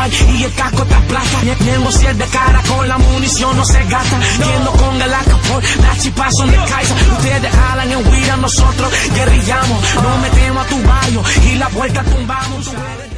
Ay, y el casco está plata. Niego si es de cara, con la munición no se gasta. Yendo con el acapor, las chispas son de Kaiser. Ustedes jalan en huida, nosotros guerrillamos. Nos metemos a tu barrio y la vuelta tumbamos.